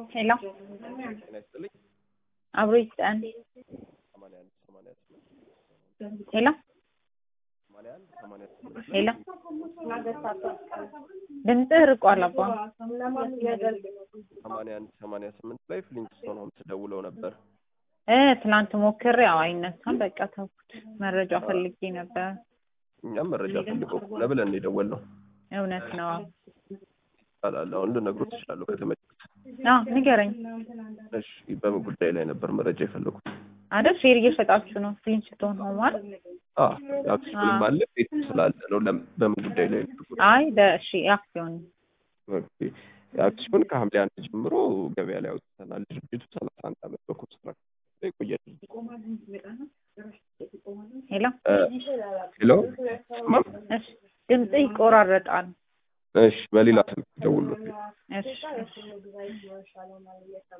ሄሎ አብሮ ይስጣን። ሄሎ ሄሎ ድምፅህ ርቋል አባ። 88 ላይ ፍሊንትስቶን ሆምስ ደውለው ነበር። ትናንት ሞክሬ አይነሳም። በቃ ተውኩት። መረጃ ፈልጌ ነበር። እኛም መረጃ ፈልገው ለብለን የደወልነው እውነት ነው። አላለው ልነግሮት እችላለሁ ከተመቸኝ። ንገረኝ። እሺ በምን ጉዳይ ላይ ነበር መረጃ የፈለጉት? አይደል ሼር እየሸጣችሁ ነው ፍሊንትስቶን ሆም አይደል? አክሲዮን ማለት ቤት ስላለ ነው። በምን ጉዳይ ላይ ነው? እሺ አክሲዮን አክሲዮን ከሐምሌ 1 ጀምሮ ገበያ ላይ አውጥተናል። ድርጅቱ 31 ዓመት በኮንስትራክሽን ላይ ቆየ። ሄሎ ሄሎ እሺ ድምጽ ይቆራረጣል። እሺ በሌላ ስልክ ደውሉ። እሺ